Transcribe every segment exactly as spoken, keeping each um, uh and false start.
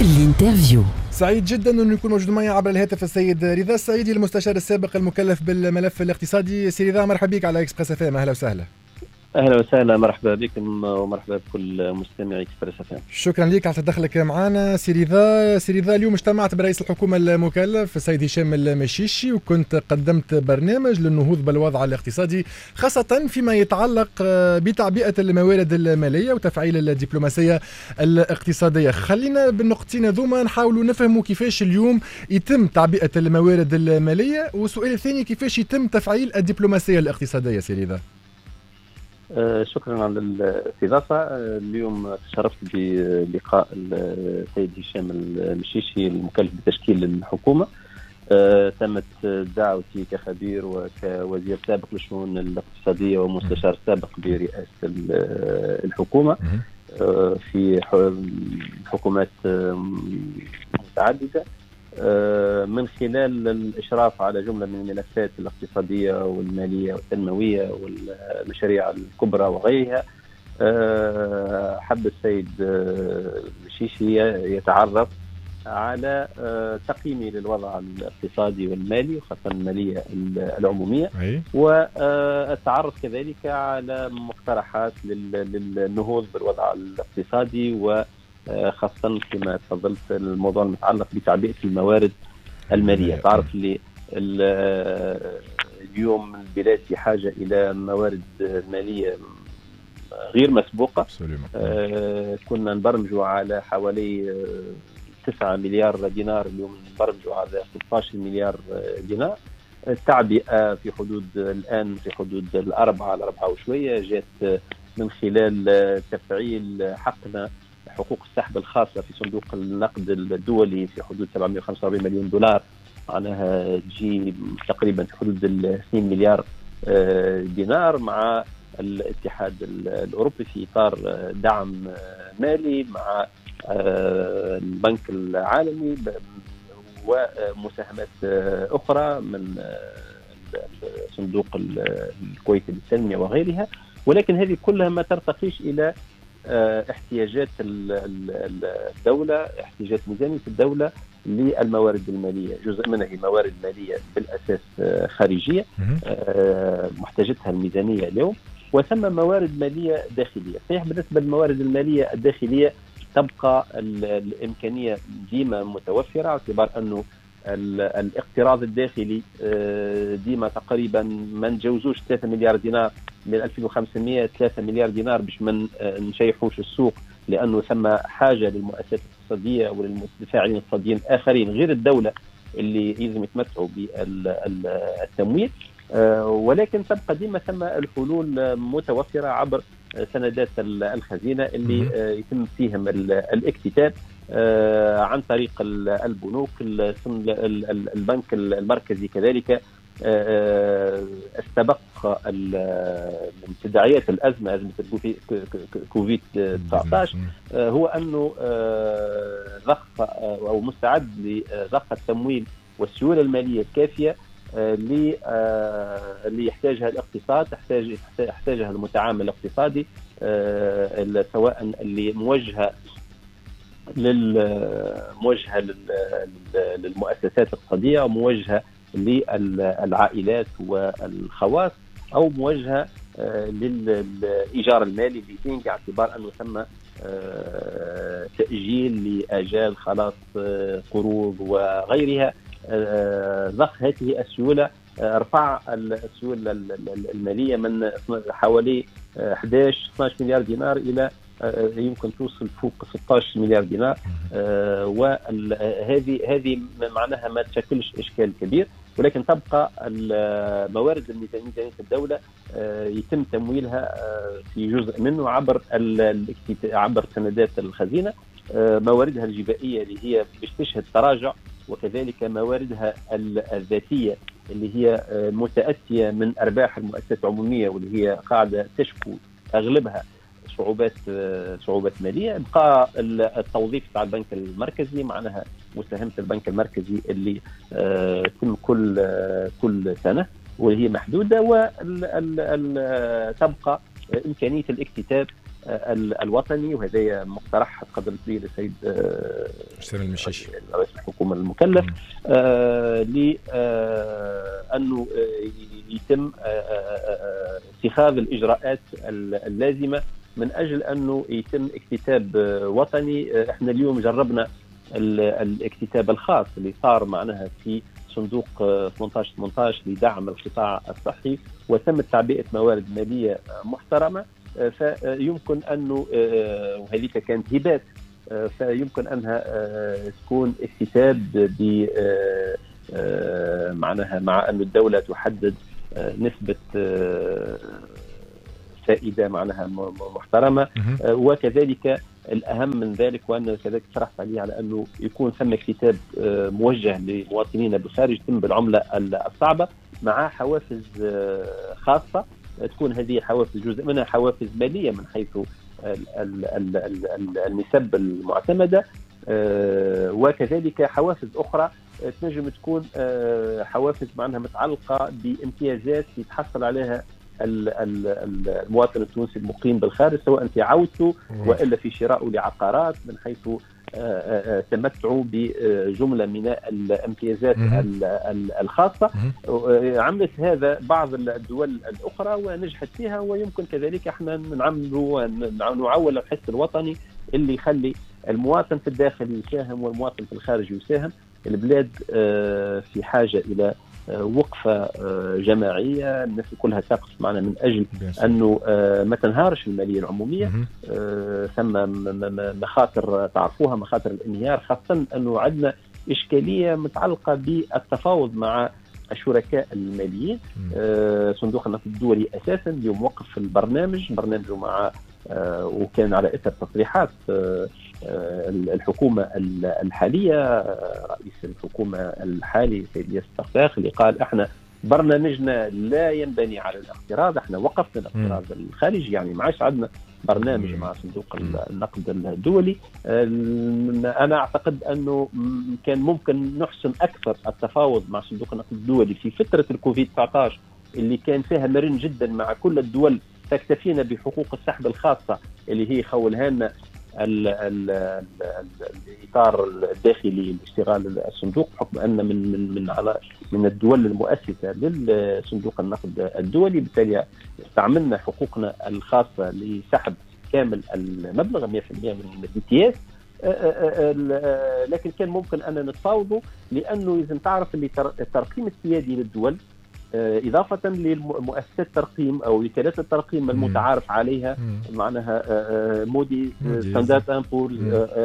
الانترفيو. سعيد جدا أن يكون موجود معي عبر الهاتف السيد رضا السعيدي، المستشار السابق المكلف بالملف الاقتصادي. سي رضا، مرحبا بك على إكسبريس اف ام. أهلا وسهلا. اهلا وسهلا، مرحبا بكم ومرحبا بكل مستمعي اكسبريس اف ام. شكرا لك على تدخلك معنا سي رضا. سي رضا، اليوم اجتمعت برئيس الحكومه المكلف السيد هشام المشيشي، وكنت قدمت برنامج للنهوض بالوضع الاقتصادي، خاصه فيما يتعلق بتعبئه الموارد الماليه وتفعيل الدبلوماسيه الاقتصاديه. خلينا بالنقطتين ذوما نحاولوا نفهموا كيفاش اليوم يتم تعبئه الموارد الماليه، والسؤال الثاني كيفاش يتم تفعيل الدبلوماسيه الاقتصاديه. سي رضا، آه شكرا على الاستضافة. آه اليوم تشرفت بلقاء السيد هشام المشيشي المكلف بتشكيل الحكومة. آه تمت دعوتي كخبير وكوزير سابق للشؤون الاقتصادية ومستشار سابق برئاسة الحكومة آه في حكومات متعددة، من خلال الإشراف على جملة من الملفات الاقتصادية والمالية والتنموية والمشاريع الكبرى وغيرها. حب السيد المشيشي يتعرف على تقييمي للوضع الاقتصادي والمالي وخاصة المالية العمومية، والتعرف كذلك على مقترحات للنهوض بالوضع الاقتصادي، و خاصة كما تفضلت الموضوع المتعلق بتعبئة الموارد المالية. تعرف لي اليوم البلاد في حاجة إلى موارد مالية غير مسبوقة. آه كنا نبرمجوا على حوالي تسعة مليار دينار، اليوم نبرمجوا على ستة عشر مليار دينار. التعبئة في حدود الآن في حدود الأربعة الأربعة وشوية، جاءت من خلال تفعيل حقنا حقوق السحب الخاصة في صندوق النقد الدولي في حدود سبعمائة وخمسة وأربعين مليون دولار، معناها تجي تقريبا في حدود اثنين مليار دينار، مع الاتحاد الأوروبي في إطار دعم مالي، مع البنك العالمي ومساهمات أخرى من صندوق الكويتي للتنمية وغيرها. ولكن هذه كلها ما ترتقيش إلى احتياجات الدولة، احتياجات ميزانية الدولة للموارد المالية. جزء منها هي موارد مالية بالأساس خارجية محتاجتها الميزانية اليوم، وثم موارد مالية داخلية. صحيح بالنسبة للموارد المالية الداخلية تبقى الإمكانية ديما متوفرة، اعتبار أنه الاقتراض الداخلي ديما تقريبا ما نتجاوزوش ثلاثة مليار دينار من ألفين وخمسمائة، ثلاثة مليار دينار باش ما نشيحوش السوق، لأنه ثم حاجة للمؤسسات الاقتصادية وللمتفاعلين الاقتصاديين آخرين غير الدولة اللي يلزم يتمتعوا بالتمويل. ولكن تبقى ديما ثم الحلول متوفرة عبر سندات الخزينة اللي يتم فيهم الاكتتاب عن طريق البنوك. البنك المركزي كذلك استبق من تداعيات الأزمة، أزمة كوفيد تسعة عشر، هو أنه ضخ أو مستعد لضخ التمويل والسيولة المالية الكافية اللي يحتاجها الاقتصاد، تحتاج يحتاجها المتعامل الاقتصادي، سواء اللي موجهة للموجهة للمؤسسات الاقتصادية، أو موجهة للعائلات والخواص، أو موجهة للإيجار المالي الليزينج، باعتبار أنه ثم تأجيل لآجال خلاص قروض وغيرها. ضخ هذه السيولة رفع السيولة المالية من حوالي أحد عشر اثني عشر مليار دينار إلى يمكن توصل فوق ستة عشر مليار دينار. وهذه هذه معناها ما تشكلش إشكال كبير، ولكن تبقى الموارد الميزانية الدولة يتم تمويلها في جزء منه عبر عبر سندات الخزينة، مواردها الجبائية اللي هي باش تشهد تراجع، وكذلك مواردها الذاتية اللي هي متأتية من أرباح المؤسسات العمومية، واللي هي قاعدة تشكو أغلبها صعوبات صعوبات مالية. بقى التوظيف تاع البنك المركزي، معناها مساهمة البنك المركزي اللي تم كل كل سنة واللي هي محدودة، وتبقى إمكانية الاكتتاب الوطني، وهذا مقترح قدمت به للسيد حسام المشيشي رئيس الحكومة المكلف لأنه يتم اتخاذ الإجراءات اللازمة من أجل أنه يتم اكتتاب وطني. احنا اليوم جربنا الاكتتاب الخاص اللي صار معناها في صندوق ثمانية عشر ثمانية عشر لدعم القطاع الصحي، وتم تعبئة موارد مالية محترمة، فيمكن أنه وهذيك كانت هبات، فيمكن أنها تكون اكتتاب ب معناها مع أن الدولة تحدد نسبة فائدة معناها محترمة، وكذلك الأهم من ذلك وأن كذلك شرحت عليه على أنه يكون ثم اكتتاب موجه لمواطنين بالخارج يتم بالعملة الصعبة مع حوافز خاصة، تكون هذه حوافز جزء منها حوافز مالية من حيث النسب المعتمدة، وكذلك حوافز أخرى تنجم تكون حوافز معناها متعلقة بامتيازات يتحصل عليها المواطن التونسي المقيم بالخارج، سواء في عودته وإلا في شراء لعقارات، من حيث تمتعوا بجملة من الامتيازات الخاصة. عملت هذا بعض الدول الأخرى ونجحت فيها، ويمكن كذلك احنا نعملوا ونعول الحس الوطني اللي يخلي المواطن في الداخل يساهم والمواطن في الخارج يساهم. البلاد في حاجة إلى وقفة جماعية، الناس كلها تقف معنا من أجل أنه ما تنهارش المالية العمومية. ثم مخاطر تعرفوها، مخاطر الانهيار، خاصة أنه عندنا إشكالية متعلقة بالتفاوض مع الشركاء الماليين. صندوق النقد الدولي أساسا اليوم وقف البرنامج برنامجه مع وكان على إثر تصريحات الحكومة الحالية، رئيس الحكومة الحالي سيد ياسر الطفاخ اللي قال احنا برنامجنا لا ينبني على الاقتراض، احنا وقفنا الاقتراض الخارجي، يعني ما عادش عندنا برنامج مع صندوق النقد الدولي. انا اعتقد انه كان ممكن نحسن اكثر التفاوض مع صندوق النقد الدولي في فترة الكوفيد تسعة عشر اللي كان فيها مرن جدا مع كل الدول، فاكتفينا بحقوق السحب الخاصة اللي هي خولها لنا ال ال ال الإطار الداخلي لاشتغال الصندوق، بحكم أن من من من على من الدول المؤسسة للصندوق النقد الدولي، بالتالي استعملنا حقوقنا الخاصة لسحب كامل المبلغ مئة بالمئة من الامتياز. لكن كان ممكن أن نتفاوضوا، لأنه لازم تعرف اللي الترقيم السيادي للدول إضافة للمؤسسات الترقيم أو وكالات الترقيم المتعارف عليها، معناها مودي ستاندرد أند بورز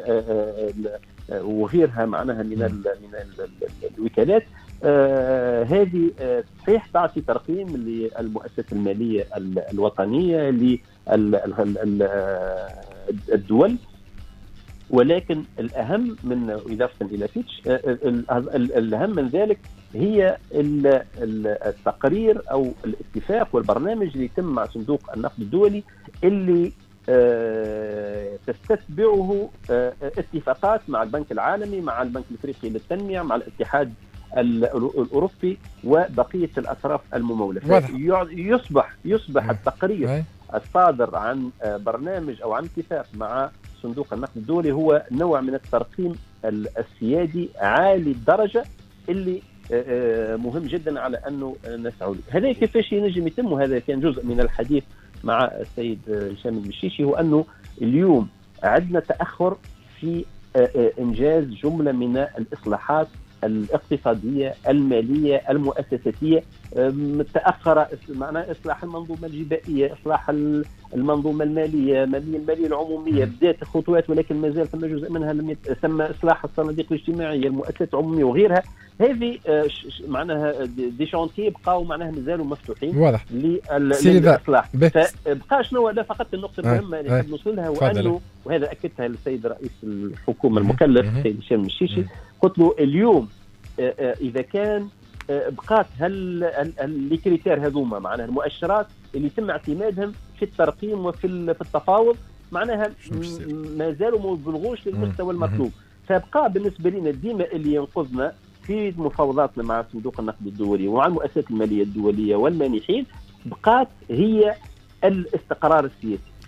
وغيرها معناها من ال من ال الوكالات هذه صحيح تعطي ترقيم للمؤسسات المالية الوطنية للدول، ولكن الأهم من إضافة إلى فيتش الأهم من ذلك هي التقرير أو الاتفاق والبرنامج اللي يتم مع صندوق النقد الدولي اللي تستتبعه اتفاقات مع البنك العالمي، مع البنك الأفريقي للتنمية، مع الاتحاد الأوروبي وبقية الأطراف الممولة. يصبح يصبح التقرير الصادر عن برنامج أو عن اتفاق مع صندوق النقد الدولي هو نوع من الترقيم السيادي عالي الدرجة اللي مهم جدا على أنه نسعى له. هذا كيفاش ينجم يتم، وهذا كان جزء من الحديث مع السيد هشام المشيشي، هو أنه اليوم عندنا تأخر في إنجاز جملة من الإصلاحات الاقتصادية المالية المؤسساتية، متأخرة، معناه إصلاح المنظومة الجبائية، إصلاح المنظومة المالية، المالية المالية العمومية، بدأت خطوات ولكن ما زال ثم جزء منها لم يتم إصلاح الصناديق الاجتماعية، المؤسسات العمومية وغيرها. هذه معناها دي شانتيي بقاو معناها مازالوا مفتوحين واضح للإصلاح. فبقى شنو لا فقط النقطة المهمة اللي نحب نوصل لها، وأنه وهذا أكدتها السيد رئيس الحكومة المكلف السيد هشام المشيشي، قلت له اليوم إذا كان بقات هل الكريتير هذوما معناها المؤشرات اللي يتم اعتمادهم في الترقيم وفي التفاوض معناها ما زالوا ما بلغوش للمستوى المطلوب، فبقى بالنسبة لنا ديما اللي ينقذنا في مفاوضاتنا مع صندوق النقد الدولي ومع المؤسسات المالية الدولية والمانحين بقات هي الاستقرار السياسي.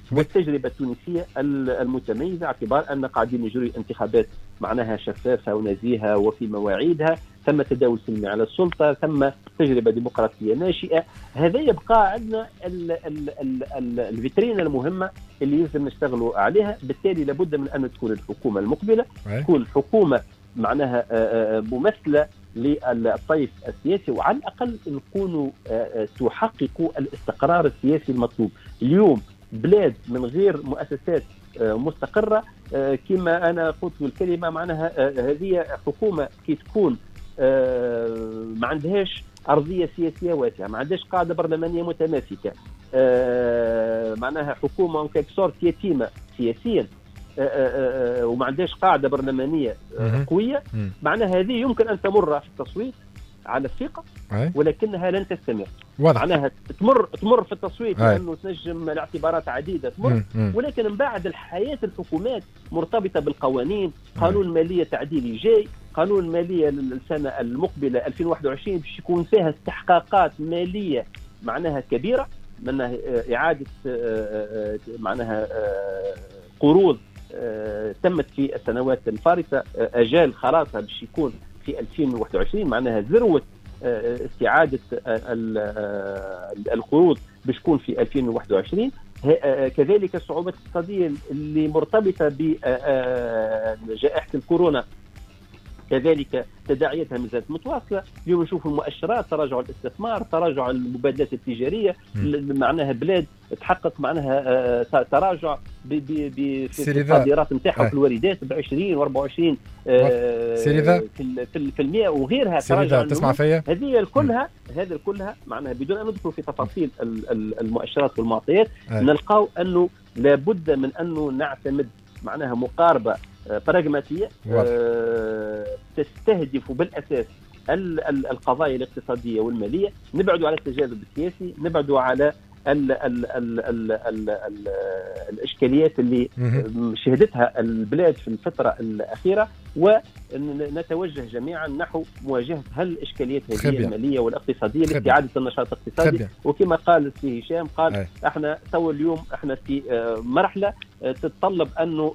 والتجربة التونسية المتميزة، اعتبار أن قاعدين نجري انتخابات معناها شفافة ونزيهة وفي مواعيدها، ثم تداول سلمي على السلطة، ثم تجربة ديمقراطية ناشئة. هذا يبقى عندنا الفيترين المهمة اللي يلزم نشتغلوا عليها. بالتالي لابد من أن تكون الحكومة المقبلة تكون حكومة معناها ممثلة للطيف السياسي، وعلى الأقل نكونوا تحققوا الاستقرار السياسي المطلوب. اليوم بلاد من غير مؤسسات مستقرة كما أنا قلت بالكلمة معناها هذه حكومة كي تكون ما عندهاش أرضية سياسية واسعة، ما عندهاش قاعدة برلمانية متماسكة، معناها حكومة كاكسورت يتيمة سياسيا وما عندهاش قاعدة برلمانية قوية، معناها هذه يمكن أن تمر في التصويت على الثقة ولكنها لن تستمر. معناها تمر تمر في التصويت لأنه تنجم الاعتبارات عديدة تمر، ولكن من بعد الحياة الحكومات مرتبطة بالقوانين. قانون المالية تعديلي جاي، قانون المالية للسنة المقبلة ألفين وواحد وعشرين باش يكون فيها استحقاقات مالية معناها كبيرة، منها إعادة معناها قروض تمت في السنوات الفارطة، أجال خلاصها باش يكون في ألفين وواحد وعشرين، معناها ذروة استعادة القروض باش تكون في ألفين وواحد وعشرين. كذلك الصعوبات الاقتصادية اللي مرتبطة بجائحة الكورونا، كذلك تداعياتها ما زالت متواصله. اليوم نشوف المؤشرات تراجع الاستثمار، تراجع المبادلات التجاريه، معناها بلاد تحقق معناها تراجع في الصادرات نتاعها في الواردات ب عشرين وأربعة وعشرين في المئة وغيرها. تراجع تسمع فيا هذه كلها هذه كلها معناها بدون ان ندخل في تفاصيل المؤشرات والمعطيات، نلقاو انه لابد من انه نعتمد معناها مقاربه براغماتية أه تستهدف بالأساس القضايا الاقتصادية والمالية، نبعدوا على التجاذب السياسي، نبعدوا على ال ال ال ال ال ال الإشكاليات اللي شهدتها البلاد في الفترة الأخيرة، ونتوجه جميعا نحو مواجهة هالإشكاليات هذه المالية والاقتصادية لاستعادة النشاط الاقتصادي. وكما قال السي هشام قال أي. احنا تو اليوم احنا في مرحلة تتطلب أنه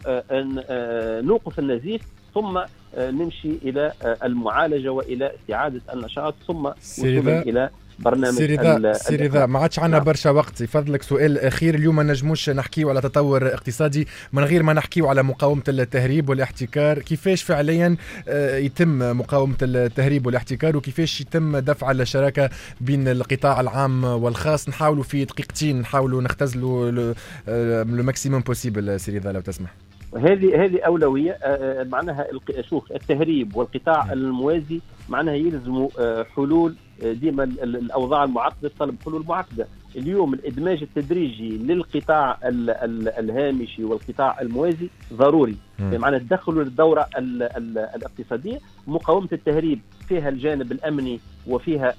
نوقف النزيف ثم نمشي إلى المعالجة وإلى استعادة النشاط ثم وصولا إلى برنامج سيريدا. سيريدا ما عادش عندنا برشا وقت، يفضلك سؤال اخير. اليوم ما نجموش نحكيو على تطور اقتصادي من غير ما نحكيو على مقاومه التهريب والاحتكار. كيفاش فعليا يتم مقاومه التهريب والاحتكار وكيفاش يتم دفع الشراكه بين القطاع العام والخاص؟ نحاولوا في دقيقتين نحاولوا نختزلوا لو ماكسيموم بوسيبل. سيريدا لو تسمح. هذه هذه أولوية. معناها شوف التهريب والقطاع الموازي معناها يلزموا حلول ديما. الأوضاع المعقدة تطلب حلول معقدة. اليوم الإدماج التدريجي للقطاع الهامشي والقطاع الموازي ضروري، معناها تدخلوا للدورة الاقتصادية. مقاومة التهريب فيها الجانب الأمني وفيها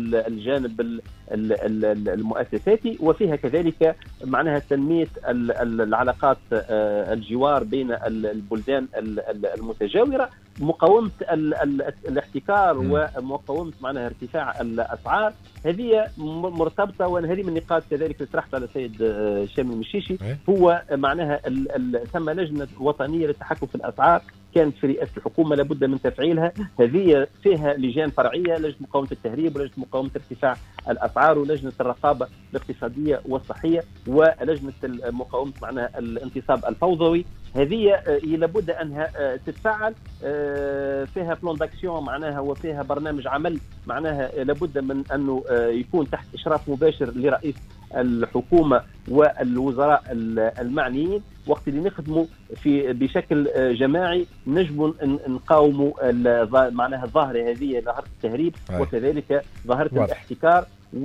الجانب المؤسساتي وفيها كذلك معناها تنمية العلاقات الجوار بين البلدان المتجاورة، مقاومة الاحتكار ومقاومة معناها ارتفاع الأسعار. هذه مرتبطة، وهذه من النقاط كذلك اللي طرحت على السيد شامل المشيشي. هو معناها ثم لجنة وطنية للتحكم في الأسعار كانت في رئاسة الحكومة، لابد من تفعيلها. هذه فيها لجان فرعية، لجنة مقاومة التهريب ولجنة مقاومة ارتفاع الأسعار ولجنة الرقابة الاقتصادية والصحية ولجنة مقاومة معناها الانتصاب الفوضوي. هذه لابد أنها تتفعل، فيها بلان داكسيون معناها وفيها برنامج عمل معناها لابد من أنه يكون تحت إشراف مباشر لرئيس الحكومة والوزراء المعنيين. وقت اللي نخدموا في بشكل جماعي نجم نقاوموا معناها الظاهرة هذه، ظاهرة التهريب وكذلك ظاهرة الاحتكار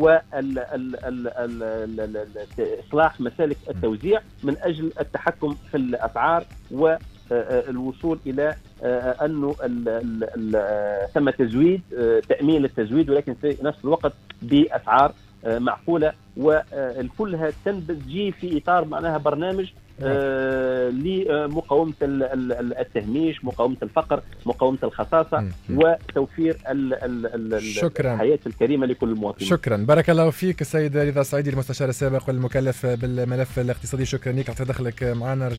وإصلاح مسالك التوزيع من أجل التحكم في الأسعار والوصول إلى أنه ثم تزويد تأمين للتزويد، ولكن في نفس الوقت بأسعار معقولة، وكلها تنتج في إطار معناها برنامج آه لمقاومه التهميش، مقاومه الفقر، مقاومه الخصاصه، وتوفير ال ال ال الحياه الكريمه لكل المواطنين. شكرا، بارك الله فيك السيد رضا السعيدي المستشار السابق والمكلف بالملف الاقتصادي. شكرا لك على تدخلك معنا.